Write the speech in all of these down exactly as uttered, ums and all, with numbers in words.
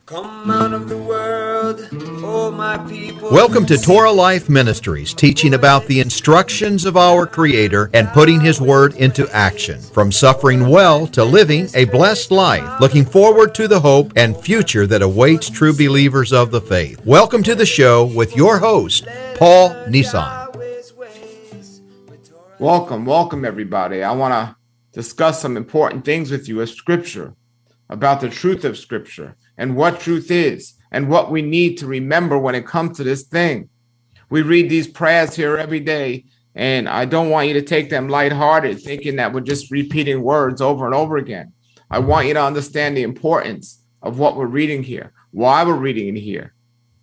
Come out of the world, oh my people. Welcome to Torah Life Ministries, teaching about the instructions of our Creator and putting His Word into action. From suffering well to living a blessed life, looking forward to the hope and future that awaits true believers of the faith. Welcome to the show with your host, Paul Nissan. Welcome, welcome everybody. I want to discuss some important things with you as Scripture, about the truth of Scripture and what truth is and what we need to remember when it comes to this thing. We read these prayers here every day, and I don't want you to take them lighthearted, thinking that we're just repeating words over and over again. I want you to understand the importance of what we're reading here, why we're reading it here.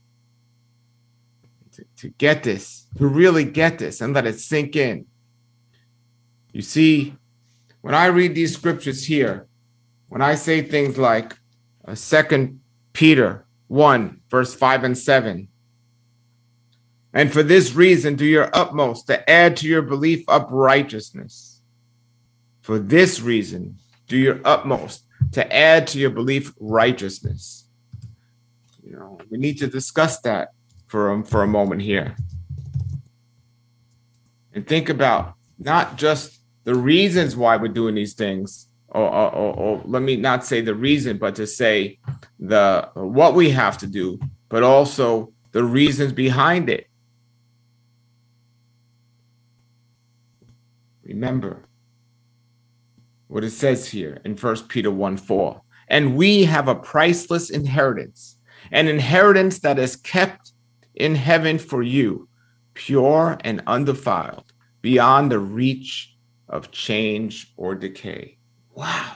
To, to get this, to really get this and let it sink in. You see, when I read these scriptures here, when I say things like uh, Second Peter one, verse five and seven, and for this reason do your utmost to add to your belief up righteousness. For this reason do your utmost to add to your belief righteousness. You know, we need to discuss that for um, for a moment here, and think about not just the reasons why we're doing these things. Or, or, or, or let me not say the reason, but to say the what we have to do, but also the reasons behind it. Remember what it says here in First Peter one four. And we have a priceless inheritance, an inheritance that is kept in heaven for you, pure and undefiled, beyond the reach of change or decay. Wow.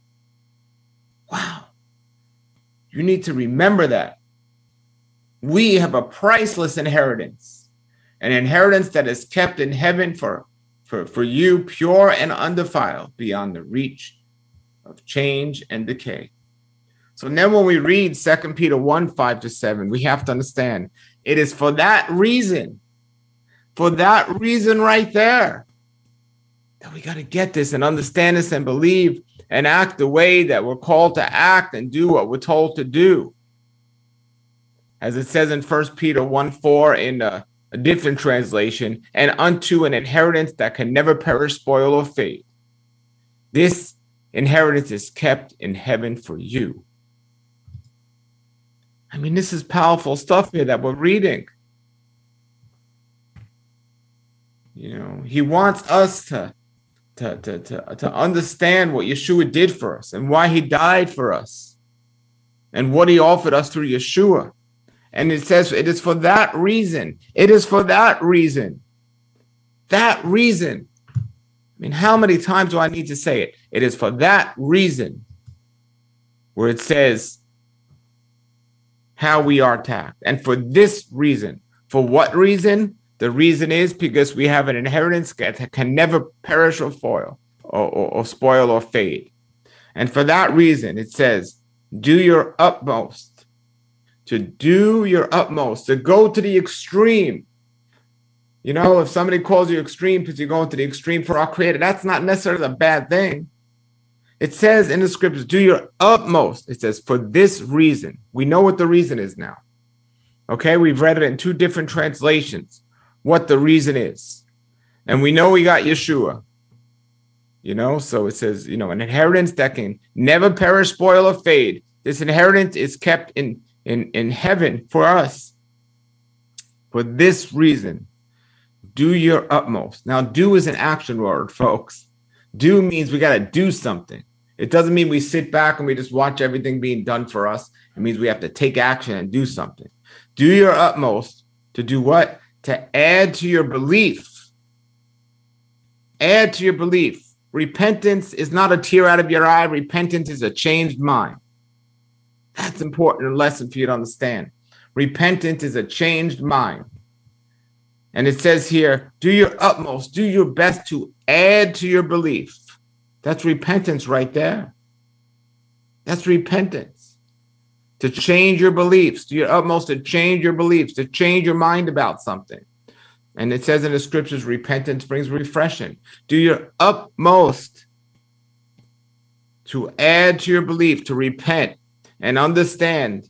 Wow. You need to remember that. We have a priceless inheritance, an inheritance that is kept in heaven for, for, for you, pure and undefiled, beyond the reach of change and decay. So then when we read Second Peter one, five to seven, we have to understand it is for that reason, for that reason right there, that we got to get this and understand this and believe and act the way that we're called to act and do what we're told to do. As it says in First Peter one four in a, a different translation, and unto an inheritance that can never perish, spoil, or fade. This inheritance is kept in heaven for you. I mean, this is powerful stuff here that we're reading. You know, he wants us to To, to, to, to understand what Yeshua did for us and why he died for us and what he offered us through Yeshua. And it says it is for that reason. It is for that reason. That reason. I mean, how many times do I need to say it? It is for that reason, where it says how we are to act. And for this reason. For what reason? The reason is because we have an inheritance that can never perish or foil or, or, or spoil or fade. And for that reason, it says, do your utmost, to do your utmost, to go to the extreme. You know, if somebody calls you extreme because you're going to the extreme for our Creator, that's not necessarily a bad thing. It says in the scriptures, do your utmost. It says, for this reason. We know what the reason is now. Okay, we've read it in two different translations. What the reason is. And we know we got Yeshua. You know, so it says, you know, an inheritance that can never perish, spoil, or fade. This inheritance is kept in, in, in heaven for us. For this reason, do your utmost. Now, do is an action word, folks. Do means we got to do something. It doesn't mean we sit back and we just watch everything being done for us. It means we have to take action and do something. Do your utmost to do what? To add to your belief. Add to your belief. Repentance is not a tear out of your eye. Repentance is a changed mind. That's important lesson for you to understand. Repentance is a changed mind. And it says here, do your utmost, do your best to add to your belief. That's repentance right there. That's repentance. To change your beliefs, do your utmost to change your beliefs, to change your mind about something. And it says in the scriptures, repentance brings refreshing. Do your utmost to add to your belief, to repent and understand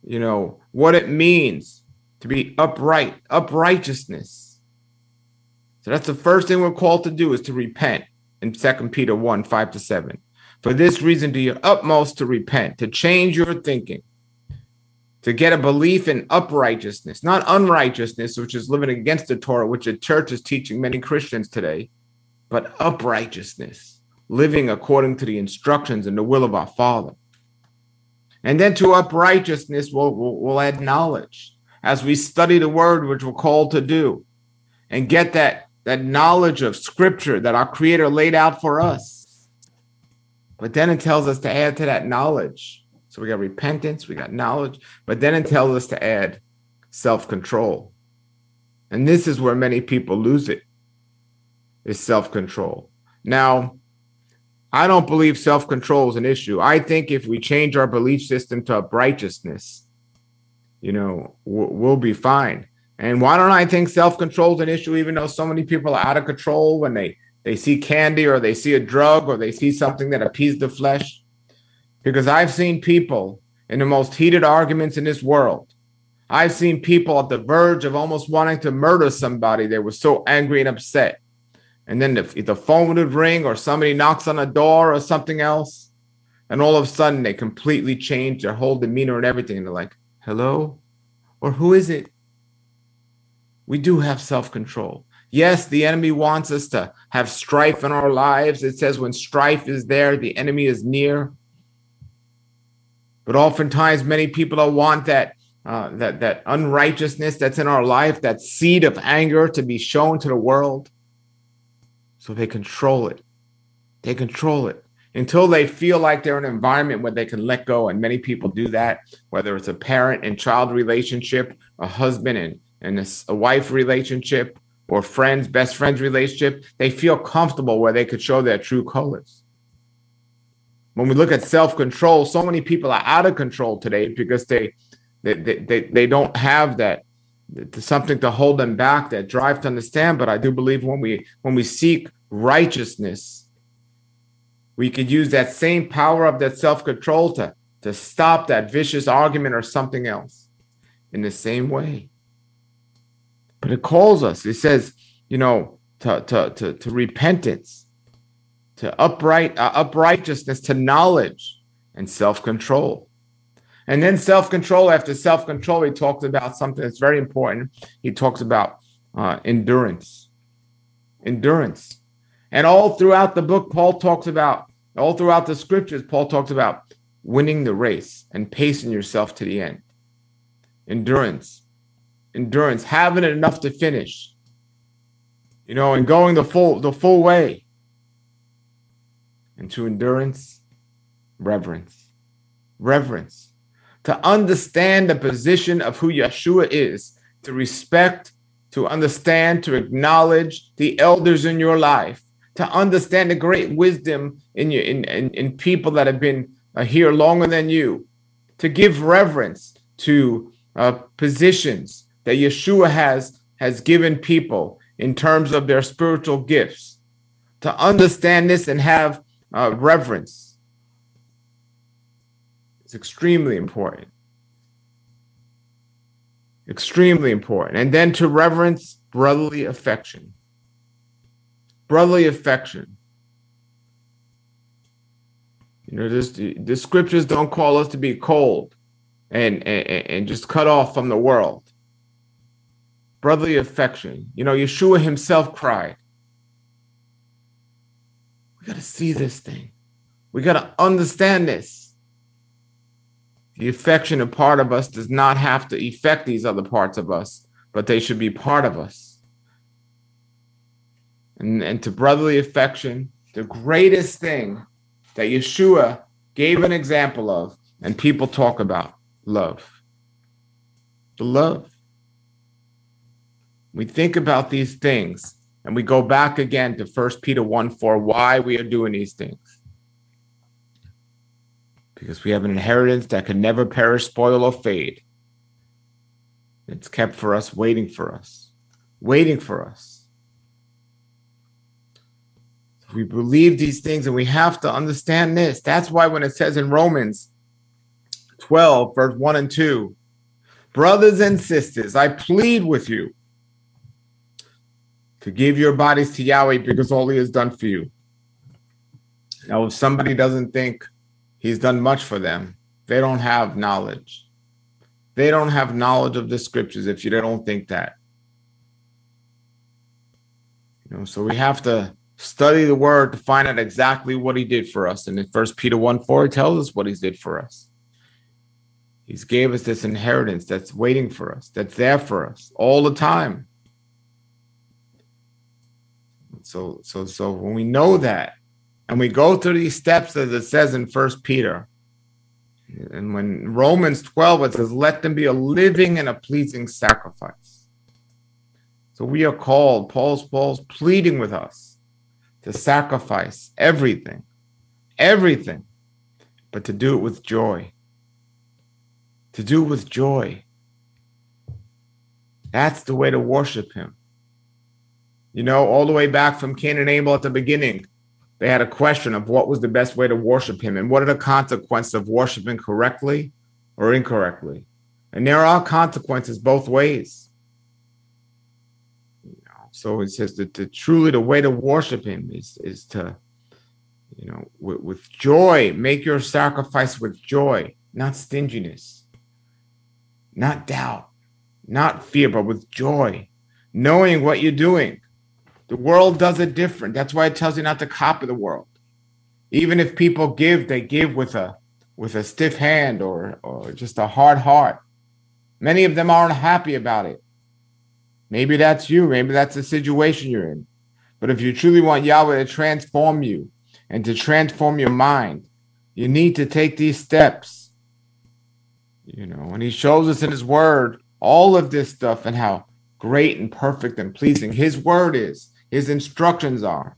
you know, what it means to be upright, uprighteousness. So that's the first thing we're called to do, is to repent in Second Peter one, five to seven. For this reason, do your utmost to repent, to change your thinking, to get a belief in uprighteousness, not unrighteousness, which is living against the Torah, which the church is teaching many Christians today, but uprighteousness, living according to the instructions and the will of our Father. And then to uprighteousness, we'll, we'll, we'll add knowledge as we study the word, which we're called to do, and get that, that knowledge of Scripture that our Creator laid out for us. But then it tells us to add to that knowledge. So we got repentance, we got knowledge, but then it tells us to add self-control. And this is where many people lose it, is self-control. Now, I don't believe self-control is an issue. I think if we change our belief system to righteousness, you know, we'll be fine. And why don't I think self-control is an issue, even though so many people are out of control when they They see candy, or they see a drug, or they see something that appeases the flesh? Because I've seen people in the most heated arguments in this world. I've seen people at the verge of almost wanting to murder somebody. They were so angry and upset. And then the, the phone would ring, or somebody knocks on a door or something else. And all of a sudden they completely change their whole demeanor and everything. And they're like, hello? Or who is it? We do have self-control. Yes, the enemy wants us to have strife in our lives. It says when strife is there, the enemy is near. But oftentimes, many people don't want that, uh, that, that unrighteousness that's in our life, that seed of anger, to be shown to the world. So they control it. They control it until they feel like they're in an environment where they can let go. And many people do that, whether it's a parent and child relationship, a husband and, and a, a wife relationship, or friends, best friends relationship. They feel comfortable where they could show their true colors. When we look at self-control, so many people are out of control today because they they they, they don't have that, something to hold them back, that drive to understand. But I do believe when we when we seek righteousness, we could use that same power of that self-control to, to stop that vicious argument or something else in the same way. But it calls us, it says, you know, to, to, to, to repentance, to upright, uh, uprightness, to knowledge and self-control. And then self-control, after self-control, he talks about something that's very important. He talks about uh, endurance, endurance. And all throughout the book, Paul talks about, all throughout the scriptures, Paul talks about winning the race and pacing yourself to the end. Endurance. Endurance, having it enough to finish, you know, and going the full the full way. And to endurance, reverence, reverence, to understand the position of who Yeshua is, to respect, to understand, to acknowledge the elders in your life, to understand the great wisdom in you, in, in, in people that have been uh, here longer than you, to give reverence to uh, positions that Yeshua has, has given people in terms of their spiritual gifts. To understand this and have uh, reverence, it's extremely important. Extremely important. And then to reverence brotherly affection. Brotherly affection. You know, this, the scriptures don't call us to be cold and, and, and just cut off from the world. Brotherly affection. You know, Yeshua himself cried. We got to see this thing. We got to understand this. The affectionate part of us does not have to affect these other parts of us, but they should be part of us. And, and to brotherly affection, the greatest thing that Yeshua gave an example of, and people talk about, love. The love. We think about these things and we go back again to First Peter one four, why we are doing these things. Because we have an inheritance that can never perish, spoil, or fade. It's kept for us, waiting for us, waiting for us. We believe these things and we have to understand this. That's why when it says in Romans twelve, verse one and two. Brothers and sisters, I plead with you to give your bodies to Yahweh because all he has done for you. Now, if somebody doesn't think he's done much for them, they don't have knowledge. They don't have knowledge of the scriptures if you don't think that. You know, so we have to study the word to find out exactly what he did for us. And in First Peter one four, he tells us what he did for us. He's gave us this inheritance that's waiting for us, that's there for us all the time. So, so, so when we know that, and we go through these steps as it says in First Peter, and when Romans twelve, it says, let them be a living and a pleasing sacrifice. So we are called, Paul's, Paul's pleading with us to sacrifice everything, everything, but to do it with joy. To do it with joy. That's the way to worship him. You know, all the way back from Cain and Abel at the beginning, they had a question of what was the best way to worship him and what are the consequences of worshiping correctly or incorrectly. And there are consequences both ways. You know, so it says that the, truly the way to worship him is, is to, you know, with, with joy, make your sacrifice with joy, not stinginess. Not doubt, not fear, but with joy, knowing what you're doing. The world does it different. That's why it tells you not to copy the world. Even if people give, they give with a with a stiff hand or, or just a hard heart. Many of them aren't happy about it. Maybe that's you. Maybe that's the situation you're in. But if you truly want Yahweh to transform you and to transform your mind, you need to take these steps. You know, and he shows us in his word all of this stuff and how great and perfect and pleasing his word is, his instructions are.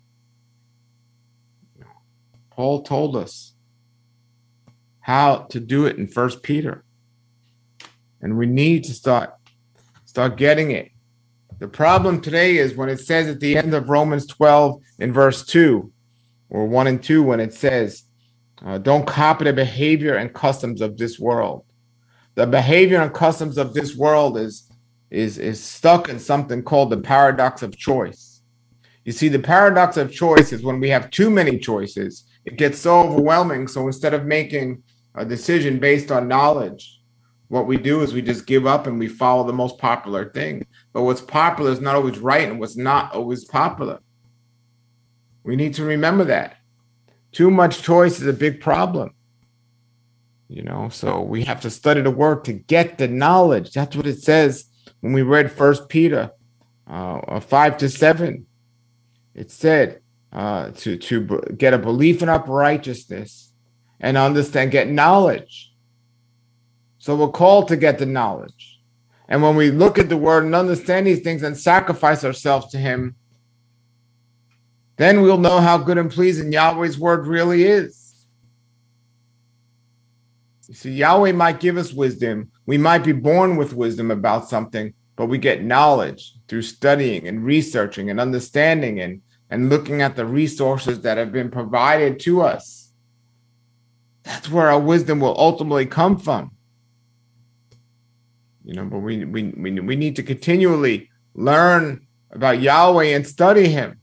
Paul told us how to do it in First Peter. And we need to start, start getting it. The problem today is when it says at the end of Romans twelve in verse two, or one and two, when it says, uh, don't copy the behavior and customs of this world. The behavior and customs of this world is, is, is stuck in something called the paradox of choice. You see, the paradox of choice is when we have too many choices, it gets so overwhelming. So instead of making a decision based on knowledge, what we do is we just give up and we follow the most popular thing. But what's popular is not always right, and what's not always popular. We need to remember that. Too much choice is a big problem. You know, so we have to study the word to get the knowledge. That's what it says when we read First Peter uh, five to seven. It said uh, to, to get a belief in uprighteousness and understand, get knowledge. So we're called to get the knowledge. And when we look at the word and understand these things and sacrifice ourselves to him, then we'll know how good and pleasing Yahweh's word really is. You see, Yahweh might give us wisdom. We might be born with wisdom about something, but we get knowledge through studying and researching and understanding and, and looking at the resources that have been provided to us. That's where our wisdom will ultimately come from. You know, but we, we, we, we need to continually learn about Yahweh and study him.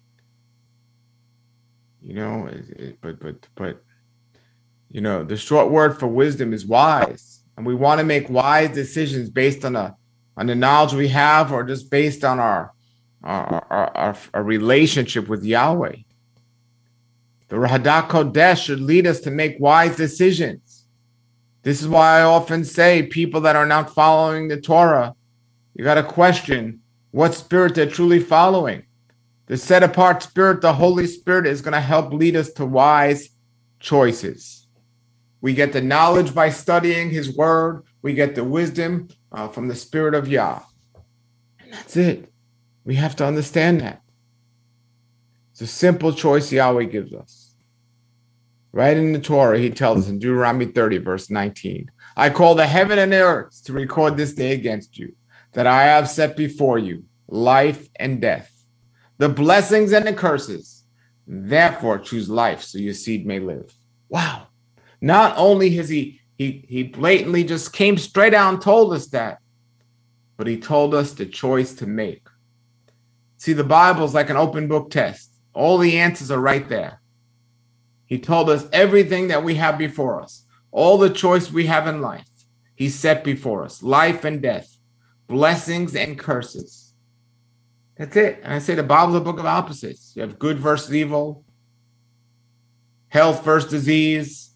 You know, but, but, but, you know, the short word for wisdom is wise. And we want to make wise decisions based on, a, on the knowledge we have or just based on our, our, our, our, our relationship with Yahweh. The Rahadak Kodesh should lead us to make wise decisions. This is why I often say people that are not following the Torah, you got to question what spirit they're truly following. The set-apart spirit, the Holy Spirit, is going to help lead us to wise choices. We get the knowledge by studying his word. We get the wisdom uh, from the Spirit of Yah. And that's it. We have to understand that. It's a simple choice Yahweh gives us. Right in the Torah, he tells us in Deuteronomy thirty, verse nineteen, I call the heaven and the earth to record this day against you, that I have set before you life and death, the blessings and the curses. Therefore, choose life so your seed may live. Wow. Not only has he, he He, he blatantly just came straight out and told us that. But he told us the choice to make. See, the Bible is like an open book test. All the answers are right there. He told us everything that we have before us, all the choice we have in life. He set before us life and death, blessings and curses. That's it. And I say the Bible is a book of opposites. You have good versus evil, health versus disease,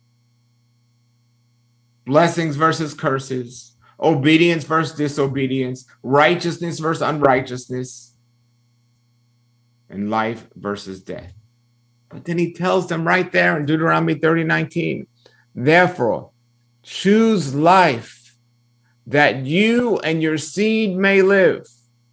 blessings versus curses, obedience versus disobedience, righteousness versus unrighteousness, and life versus death. But then he tells them right there in Deuteronomy thirty nineteen, therefore, choose life that you and your seed may live.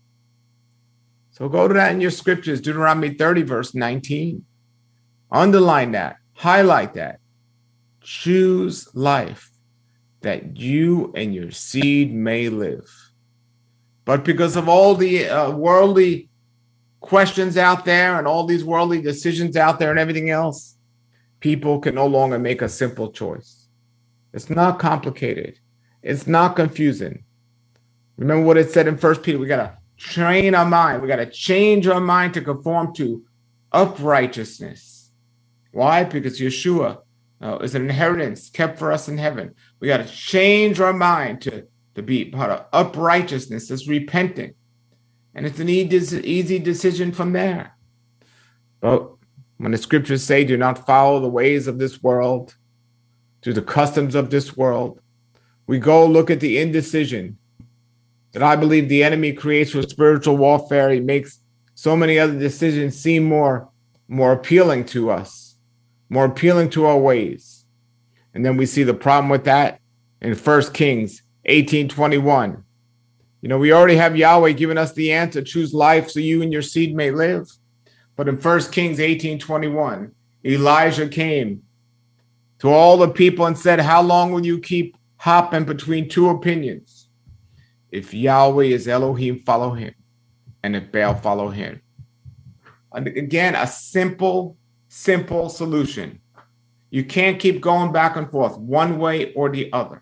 So go to that in your scriptures, Deuteronomy thirty, verse nineteen. Underline that, highlight that. Choose life that you and your seed may live. But because of all the uh, worldly questions out there and all these worldly decisions out there and everything else, people can no longer make a simple choice. It's not complicated. It's not confusing. Remember what it said in First Peter, we got to train our mind. We got to change our mind to conform to uprightness. Why? Because Yeshua uh, is an inheritance kept for us in heaven. We got to change our mind to, to be part of uprightness, that's repenting. And it's an easy decision from there. But when the scriptures say, do not follow the ways of this world, to the customs of this world, we go look at the indecision that I believe the enemy creates for spiritual warfare. He makes so many other decisions seem more, more appealing to us, more appealing to our ways. And then we see the problem with that in First Kings eighteen twenty-one. You know, we already have Yahweh giving us the answer, choose life so you and your seed may live. But in First Kings eighteen twenty-one, Elijah came to all the people and said, how long will you keep hopping between two opinions? If Yahweh is Elohim, follow him. And if Baal, follow him. And again, a simple, simple solution. You can't keep going back and forth one way or the other.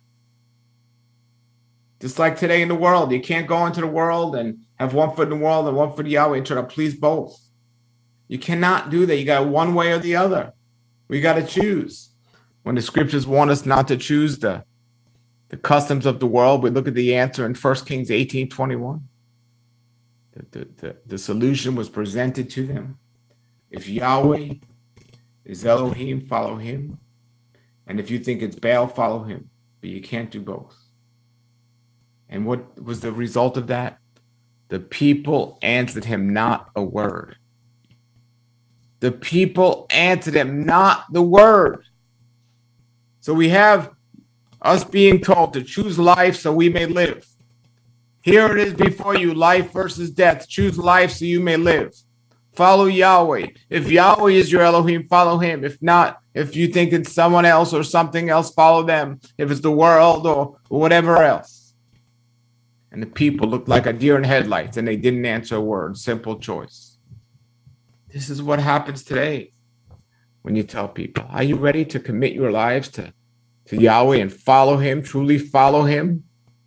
Just like today in the world, you can't go into the world and have one foot in the world and one foot in Yahweh and try to please both. You cannot do that. You got one way or the other. We got to choose. When the scriptures want us not to choose the, the customs of the world, we look at the answer in First Kings eighteen twenty-one. The, the, the, the solution was presented to them. If Yahweh is Elohim, follow him. And if you think it's Baal, follow him. But you can't do both. And what was the result of that? The people answered him not a word. The people answered him not the word. So we have us being told to choose life so we may live. Here it is before you, life versus death. Choose life so you may live. Follow Yahweh. If Yahweh is your Elohim, follow him. If not, if you think it's someone else or something else, follow them. If it's the world or whatever else. And the people looked like a deer in headlights and they didn't answer a word. Simple choice. This is what happens today when you tell people, are you ready to commit your lives to, to Yahweh and follow him, truly follow him?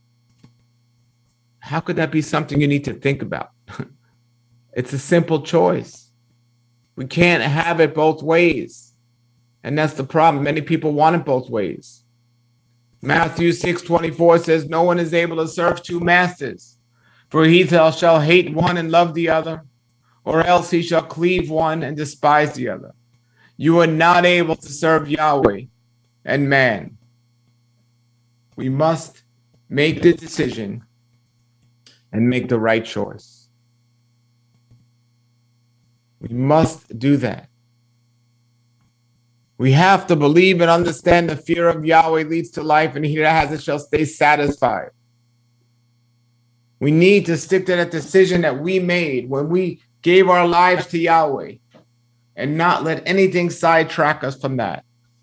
How could that be something you need to think about? It's a simple choice. We can't have it both ways. And that's the problem. Many people want it both ways. Matthew six twenty-four says, no one is able to serve two masters, for he shall hate one and love the other, or else he shall cleave one and despise the other. You are not able to serve Yahweh and man. We must make the decision and make the right choice. We must do that. We have to believe and understand the fear of Yahweh leads to life, and he that has it shall stay satisfied. We need to stick to that decision that we made when we gave our lives to Yahweh and not let anything sidetrack us from that.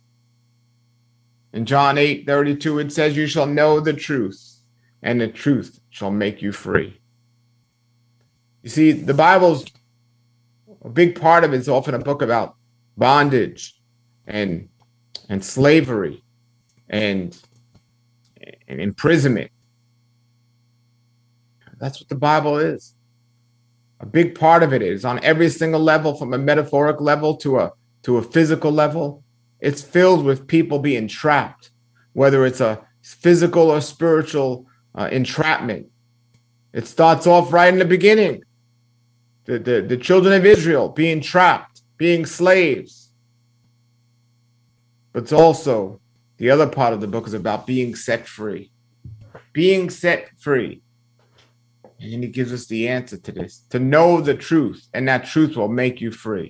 In John eight thirty-two, it says, you shall know the truth, and the truth shall make you free. You see, the Bible's a big part of it is often a book about bondage and, and slavery. and, and imprisonment. That's what the Bible is. A big part of it is on every single level, from a metaphoric level to a to a physical level. It's filled with people being trapped, whether it's a physical or spiritual uh, entrapment. It starts off right in the beginning. The, the, the children of Israel being trapped, being slaves. But it's also, the other part of the book is about being set free. Being set free. And then he gives us the answer to this, to know the truth, and that truth will make you free.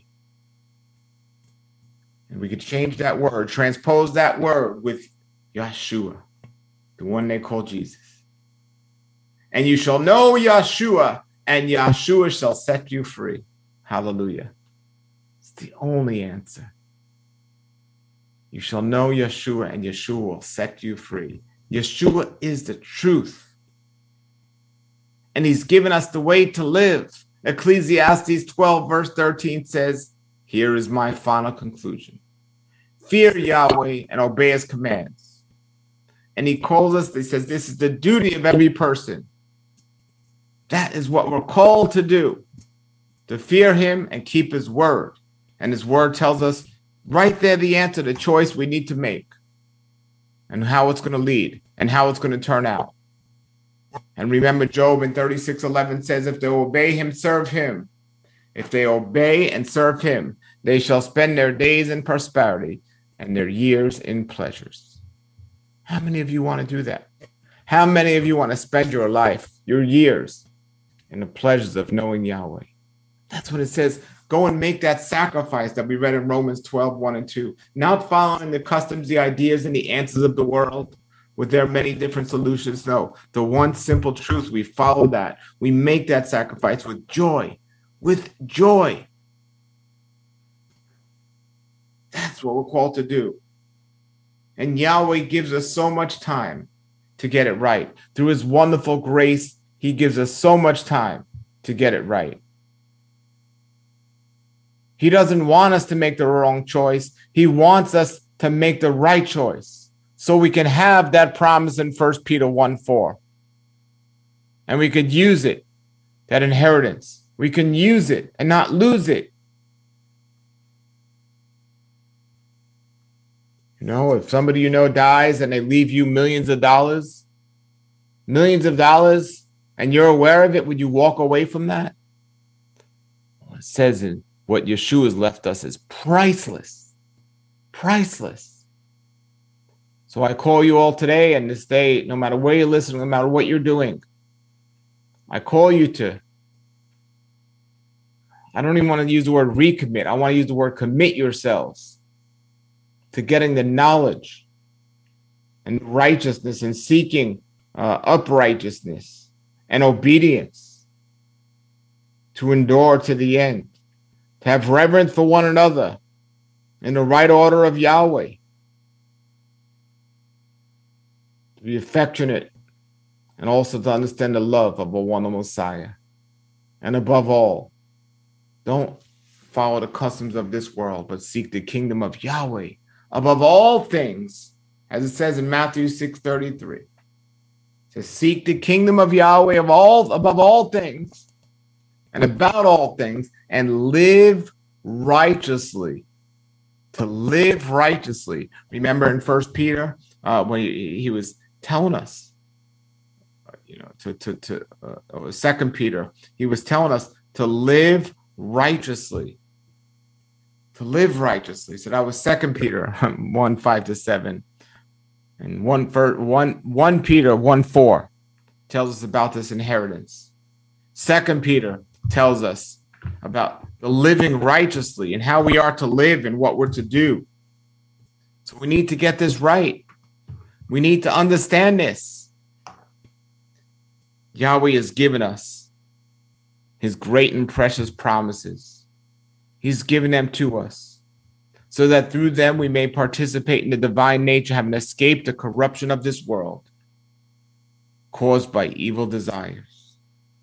And we could change that word, transpose that word with Yeshua, the one they call Jesus. And you shall know Yeshua, and Yeshua shall set you free. Hallelujah. It's the only answer. You shall know Yeshua, and Yeshua will set you free. Yeshua is the truth. And he's given us the way to live. Ecclesiastes twelve, verse thirteen says, here is my final conclusion. Fear Yahweh and obey his commands. And he calls us, he says, this is the duty of every person. That is what we're called to do, to fear him and keep his word. And his word tells us right there the answer, the choice we need to make, and how it's going to lead and how it's going to turn out. And remember, Job in thirty-six eleven says, if they obey him, serve him. If they obey and serve him, they shall spend their days in prosperity and their years in pleasures. How many of you want to do that? How many of you want to spend your life, your years, in the pleasures of knowing Yahweh? That's what it says. Go and make that sacrifice that we read in Romans twelve, one and two. Not following the customs, the ideas, and the answers of the world with their many different solutions. No, the one simple truth, we follow that. We make that sacrifice with joy, with joy. That's what we're called to do. And Yahweh gives us so much time to get it right. Through his wonderful grace, he gives us so much time to get it right. He doesn't want us to make the wrong choice. He wants us to make the right choice so we can have that promise in First Peter one four. And we could use it, that inheritance. We can use it and not lose it. You know, if somebody you know dies and they leave you millions of dollars, millions of dollars, and you're aware of it, would you walk away from that? Well, it says in what Yeshua has left us is priceless, priceless. So I call you all today and this day, no matter where you're listening, no matter what you're doing, I call you to, I don't even want to use the word recommit. I want to use the word commit yourselves to getting the knowledge and righteousness and seeking uh, uprightness and obedience, to endure to the end, to have reverence for one another in the right order of Yahweh, to be affectionate, and also to understand the love of a one Messiah. And above all, don't follow the customs of this world, but seek the kingdom of Yahweh above all things, as it says in Matthew six thirty-three. To seek the kingdom of Yahweh of all, above all things, and about all things, and live righteously. To live righteously. Remember in First Peter, uh, when he, he was telling us, you know, to to to uh, or Second Peter, he was telling us to live righteously. To live righteously. So that was Second Peter one five to seven, and one one one Peter one four tells us about this inheritance. Second Peter tells us about the living righteously and how we are to live and what we're to do. So we need to get this right. We need to understand this. Yahweh has given us his great and precious promises. He's given them to us so that through them we may participate in the divine nature, having escaped the corruption of this world caused by evil desires.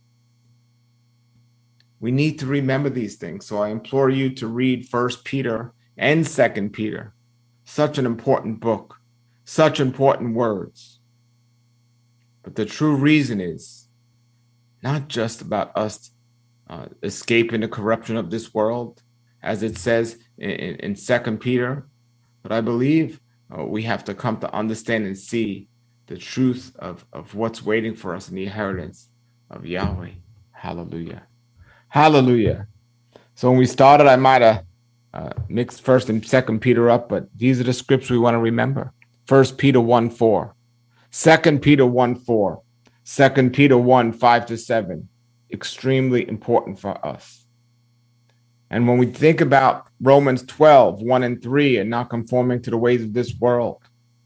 We need to remember these things. So I implore you to read First Peter and Second Peter, such an important book such important words. But the true reason is not just about us uh, escaping the corruption of this world, as it says in, in, in Second Peter, but I believe uh, we have to come to understand and see the truth of, of what's waiting for us in the inheritance of Yahweh. Hallelujah. Hallelujah. So when we started, I might have uh, mixed First and Second Peter up, but these are the scripts we want to remember. First Peter one four, Second Peter one four, Second Peter one five to seven. Extremely important for us. And when we think about Romans twelve, one and three, and not conforming to the ways of this world,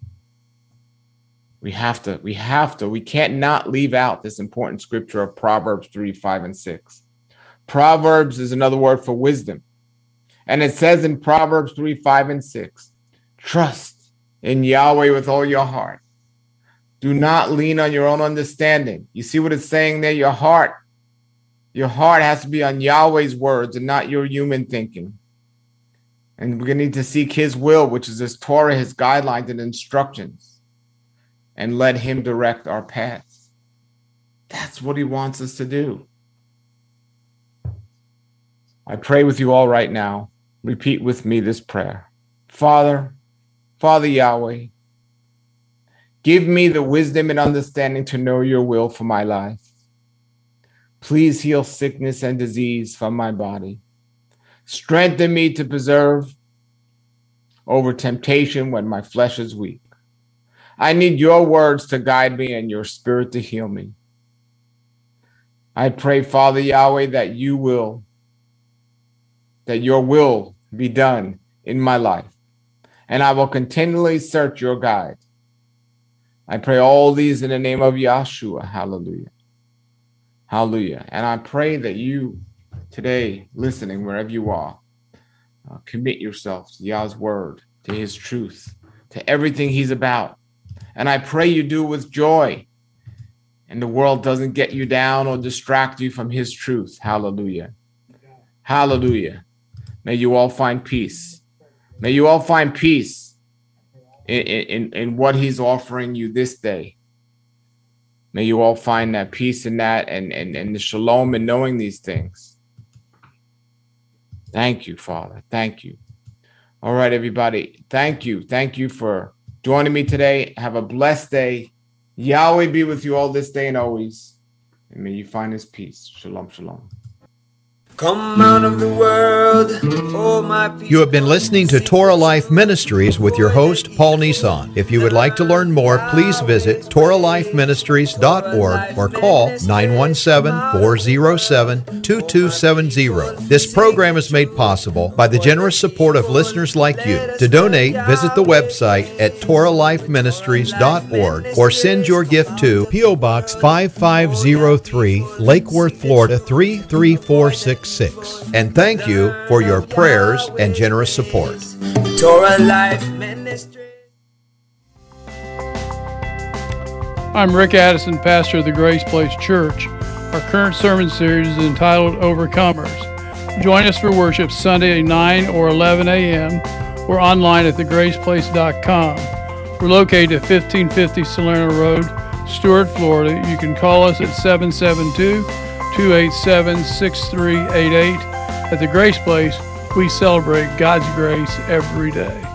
we have to, we have to, we can't not leave out this important scripture of Proverbs three, five, and six. Proverbs is another word for wisdom. And it says in Proverbs three, five, and six, trust in Yahweh with all your heart. Do not lean on your own understanding. You see what it's saying there? Your heart, your heart has to be on Yahweh's words and not your human thinking. And we're going to need to seek his will, which is his Torah, his guidelines and instructions, and let him direct our paths. That's what he wants us to do. I pray with you all right now. Repeat with me this prayer. Father, Father Yahweh, give me the wisdom and understanding to know your will for my life. Please heal sickness and disease from my body. Strengthen me to preserve over temptation when my flesh is weak. I need your words to guide me and your spirit to heal me. I pray, Father Yahweh, that you will, that your will be done in my life, and I will continually search your guide. I pray all these in the name of Yahshua. Hallelujah. Hallelujah. And I pray that you today, listening wherever you are, uh, commit yourself to Yah's word, to his truth, to everything he's about. And I pray you do it with joy, and the world doesn't get you down or distract you from his truth. Hallelujah. Hallelujah. May you all find peace. May you all find peace in, in, in what he's offering you this day. May you all find that peace in that and, and, and the shalom in knowing these things. Thank you, Father. Thank you. All right, everybody. Thank you. Thank you for joining me today. Have a blessed day. Yahweh be with you all this day and always. And may you find his peace. Shalom, shalom. Come out of the world, oh my people. You have been listening to Torah Life Ministries with your host, Paul Nissan. If you would like to learn more, please visit torah life ministries dot org or call nine one seven, four oh seven, two two seven zero. This program is made possible by the generous support of listeners like you. To donate, visit the website at torah life ministries dot org or send your gift to P O Box five five zero three, Lake Worth, Florida three three four six six. And thank you for your prayers and generous support. Torah Life Ministry. I'm Rick Addison, pastor of the Grace Place Church. Our current sermon series is entitled Overcomers. Join us for worship Sunday at nine or eleven a.m. or online at the grace place dot com. We're located at fifteen fifty Salerno Road, Stuart, Florida. You can call us at seven seven two, two eight seven, six three eight eight. At the Grace Place, we celebrate God's grace every day.